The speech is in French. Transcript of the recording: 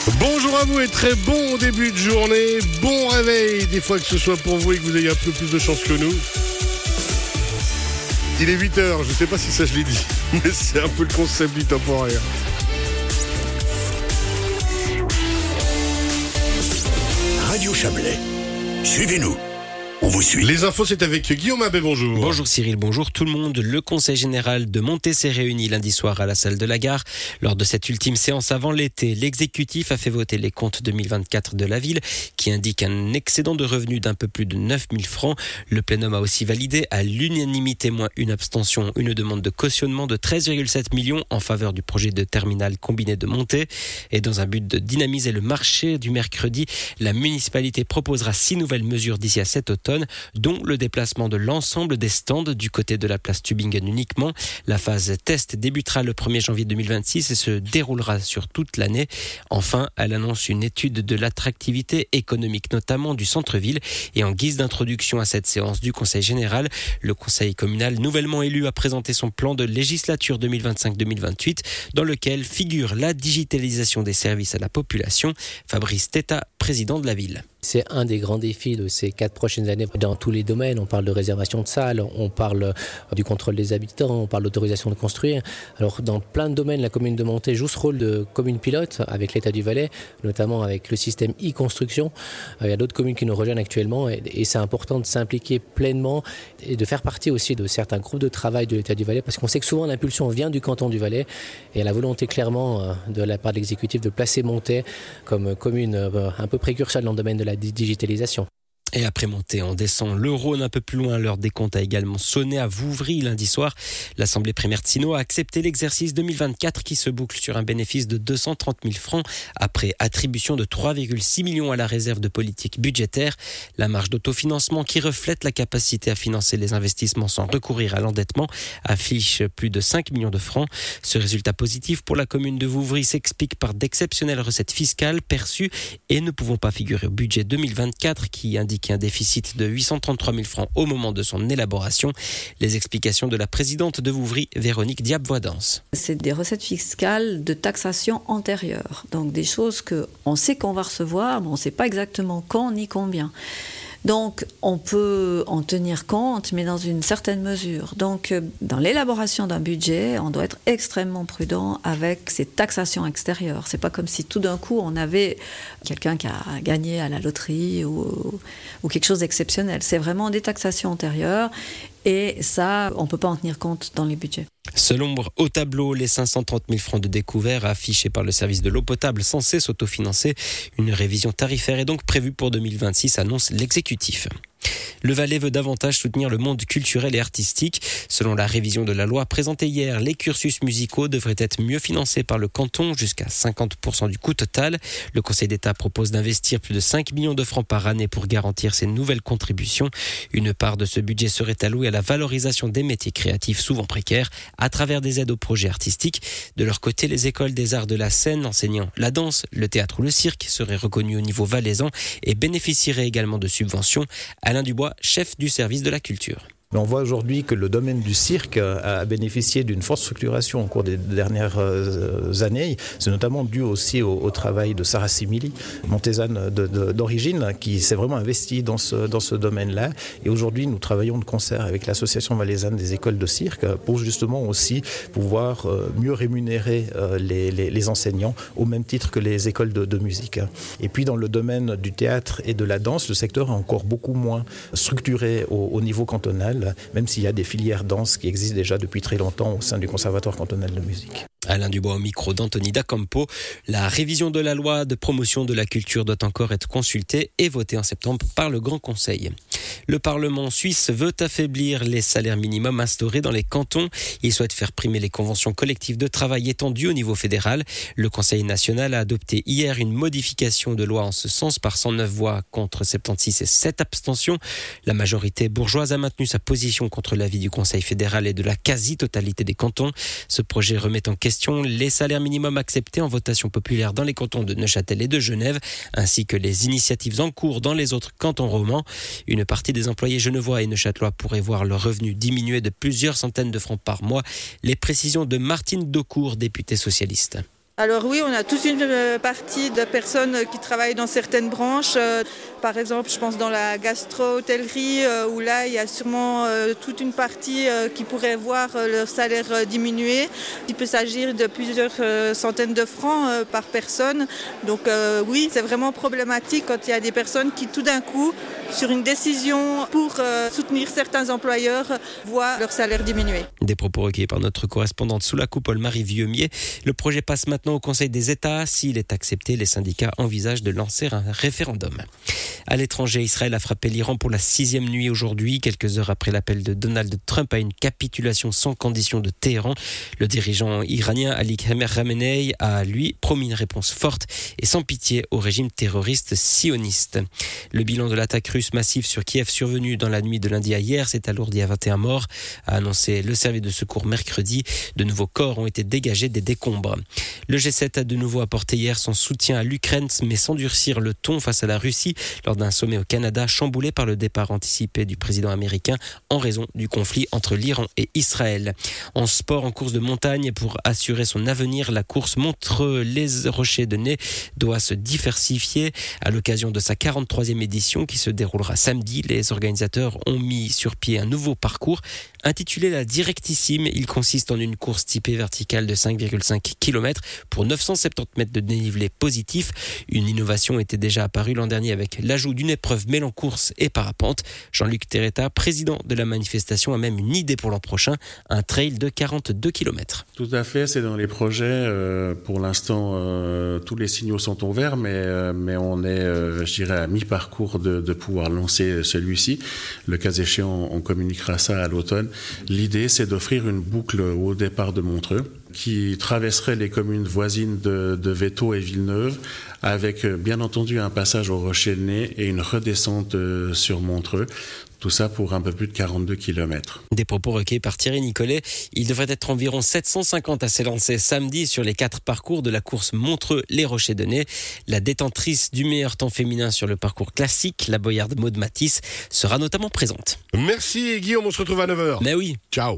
Bonjour à vous et très bon début de journée, bon réveil, des fois que ce soit pour vous et que vous ayez un peu plus de chance que nous. Il est 8h, je ne sais pas si ça je l'ai dit, mais c'est un peu le concept du Top Horaire. Radio Chablais, suivez-nous. On vous suit. Les infos, c'est avec Guillaume Abbé, bonjour. Bonjour Cyril, bonjour tout le monde. Le Conseil général de Monté s'est réuni lundi soir à la salle de la gare. Lors de cette ultime séance avant l'été, l'exécutif a fait voter les comptes 2024 de la ville qui indiquent un excédent de revenus d'un peu plus de 9 000 francs. Le plénum a aussi validé à l'unanimité moins une abstention, une demande de cautionnement de 13,7 millions en faveur du projet de terminal combiné de Monté. Et dans un but de dynamiser le marché du mercredi, la municipalité proposera 6 nouvelles mesures d'ici à cet automne, dont le déplacement de l'ensemble des stands du côté de la place Tübingen uniquement. La phase test débutera le 1er janvier 2026 et se déroulera sur toute l'année. Enfin, elle annonce une étude de l'attractivité économique, notamment du centre-ville. Et en guise d'introduction à cette séance du Conseil général, le Conseil communal nouvellement élu a présenté son plan de législature 2025-2028 dans lequel figure la digitalisation des services à la population. Fabrice Teta, président de la ville. C'est un des grands défis de ces 4 prochaines années dans tous les domaines. On parle de réservation de salles, on parle du contrôle des habitants, on parle d'autorisation de construire. Alors dans plein de domaines, la commune de Monté joue ce rôle de commune pilote avec l'État du Valais, notamment avec le système e-construction. Il y a d'autres communes qui nous rejoignent actuellement et c'est important de s'impliquer pleinement et de faire partie aussi de certains groupes de travail de l'État du Valais parce qu'on sait que souvent l'impulsion vient du canton du Valais et la volonté clairement de la part de l'exécutif de placer Monté comme commune un peu précurseur dans le domaine de la digitalisation. Et après Monté, on descend le Rhône un peu plus loin. L'heure des comptes a également sonné à Vouvry lundi soir. L'Assemblée primaire de Sino a accepté l'exercice 2024 qui se boucle sur un bénéfice de 230 000 francs après attribution de 3,6 millions à la réserve de politique budgétaire. La marge d'autofinancement qui reflète la capacité à financer les investissements sans recourir à l'endettement affiche plus de 5 millions de francs. Ce résultat positif pour la commune de Vouvry s'explique par d'exceptionnelles recettes fiscales perçues et ne pouvant pas figurer au budget 2024 qui indique un déficit de 833 000 francs au moment de son élaboration. Les explications de la présidente de Vouvry, Véronique Diab-Voidance. C'est des recettes fiscales de taxation antérieure. Donc des choses qu'on sait qu'on va recevoir, mais on ne sait pas exactement quand ni combien. Donc, on peut en tenir compte, mais dans une certaine mesure. Donc, dans l'élaboration d'un budget, on doit être extrêmement prudent avec ces taxations extérieures. C'est pas comme si tout d'un coup, on avait quelqu'un qui a gagné à la loterie ou quelque chose d'exceptionnel. C'est vraiment des taxations antérieures et ça, on peut pas en tenir compte dans les budgets. Selon au tableau, les 530 000 francs de découvert affichés par le service de l'eau potable censés s'autofinancer. Une révision tarifaire est donc prévue pour 2026, annonce l'exécutif. Le Valais veut davantage soutenir le monde culturel et artistique. Selon la révision de la loi présentée hier, les cursus musicaux devraient être mieux financés par le canton, jusqu'à 50% du coût total. Le Conseil d'État propose d'investir plus de 5 millions de francs par année pour garantir ces nouvelles contributions. Une part de ce budget serait allouée à la valorisation des métiers créatifs souvent précaires à travers des aides aux projets artistiques. De leur côté, les écoles des arts de la scène enseignant la danse, le théâtre ou le cirque seraient reconnues au niveau valaisan et bénéficieraient également de subventions. Alain Dubois, chef du service de la culture. On voit aujourd'hui que le domaine du cirque a bénéficié d'une forte structuration au cours des dernières années. C'est notamment dû aussi au travail de Sarah Simili, montésane d'origine, qui s'est vraiment investie dans ce domaine-là. Et aujourd'hui, nous travaillons de concert avec l'Association valaisanne des écoles de cirque pour justement aussi pouvoir mieux rémunérer les enseignants au même titre que les écoles de musique. Et puis dans le domaine du théâtre et de la danse, le secteur est encore beaucoup moins structuré au niveau cantonal, même s'il y a des filières danse qui existent déjà depuis très longtemps au sein du Conservatoire cantonal de musique. Alain Dubois au micro d'Anthony Dacampo. La révision de la loi de promotion de la culture doit encore être consultée et votée en septembre par le Grand Conseil. Le Parlement suisse veut affaiblir les salaires minimums instaurés dans les cantons. Il souhaite faire primer les conventions collectives de travail étendues au niveau fédéral. Le Conseil national a adopté hier une modification de loi en ce sens par 109 voix contre 76 et 7 abstentions. La majorité bourgeoise a maintenu sa position contre l'avis du Conseil fédéral et de la quasi-totalité des cantons. Ce projet remet en question les salaires minimums acceptés en votation populaire dans les cantons de Neuchâtel et de Genève, ainsi que les initiatives en cours dans les autres cantons romans. Une partie des employés genevois et neuchâtelois pourraient voir leurs revenus diminuer de plusieurs centaines de francs par mois. Les précisions de Martine Daucourt, députée socialiste. Alors oui, on a toute une partie de personnes qui travaillent dans certaines branches. Par exemple, je pense dans la gastro-hôtellerie, où là, il y a sûrement toute une partie qui pourrait voir leur salaire diminuer. Il peut s'agir de plusieurs centaines de francs par personne. Donc oui, c'est vraiment problématique quand il y a des personnes qui, tout d'un coup, sur une décision pour soutenir certains employeurs, voient leur salaire diminuer. Des propos recueillis par notre correspondante sous la coupole Marie Vieumier. Le projet passe maintenant au Conseil des États. S'il est accepté, les syndicats envisagent de lancer un référendum. À l'étranger, Israël a frappé l'Iran pour la 6e nuit aujourd'hui, quelques heures après l'appel de Donald Trump à une capitulation sans condition de Téhéran. Le dirigeant iranien Ali Khamenei a, lui, promis une réponse forte et sans pitié au régime terroriste sioniste. Le bilan de l'attaque russe massive sur Kiev survenue dans la nuit de lundi à hier s'est alourdi à 21 morts, a annoncé le service de secours mercredi. De nouveaux corps ont été dégagés des décombres. Le G7 a de nouveau apporté hier son soutien à l'Ukraine, mais sans durcir le ton face à la Russie lors d'un sommet au Canada chamboulé par le départ anticipé du président américain en raison du conflit entre l'Iran et Israël. En sport, en course de montagne, pour assurer son avenir, la course Montreux-les-Rochers-de-Nez doit se diversifier. À l'occasion de sa 43e édition qui se déroulera samedi, les organisateurs ont mis sur pied un nouveau parcours intitulé la Directissime. Il consiste en une course typée verticale de 5,5 km pour 970 mètres de dénivelé positif. Une innovation était déjà apparue l'an dernier avec l'ajout d'une épreuve mêlant course et parapente. Jean-Luc Terretta, président de la manifestation, a même une idée pour l'an prochain, un trail de 42 km. Tout à fait, c'est dans les projets. Pour l'instant, tous les signaux sont au vert, mais on est, je dirais, à mi-parcours de pouvoir lancer celui-ci. Le cas échéant, on communiquera ça à l'automne. L'idée, c'est d'offrir une boucle au départ de Montreux qui traverserait les communes voisines de Véto et Villeneuve, avec bien entendu un passage au Rocher-de-Nez et une redescente sur Montreux. Tout ça pour un peu plus de 42 km. Des propos recueillis par Thierry Nicolet. Il devrait être environ 750 à s'élancer samedi sur les 4 parcours de la course Montreux-les-Rochers-de-Nez. La détentrice du meilleur temps féminin sur le parcours classique, la boyarde Maud Matisse, sera notamment présente. Merci Guillaume, on se retrouve à 9h. Mais oui. Ciao.